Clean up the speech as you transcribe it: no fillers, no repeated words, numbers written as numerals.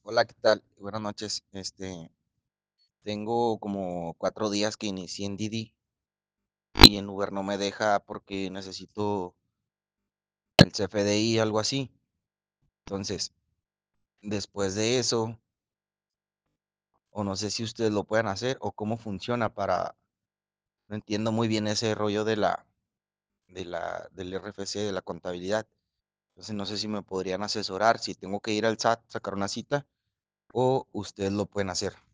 Hola, ¿qué tal? Buenas noches. Tengo como 4 días que inicié en Didi y en Uber no me deja porque necesito el CFDI, algo así. Entonces, después de eso, o no sé si ustedes lo puedan hacer o cómo funciona no entiendo muy bien ese rollo del RFC, de la contabilidad. Entonces, no sé si me podrían asesorar, si tengo que ir al SAT, sacar una cita, o ustedes lo pueden hacer.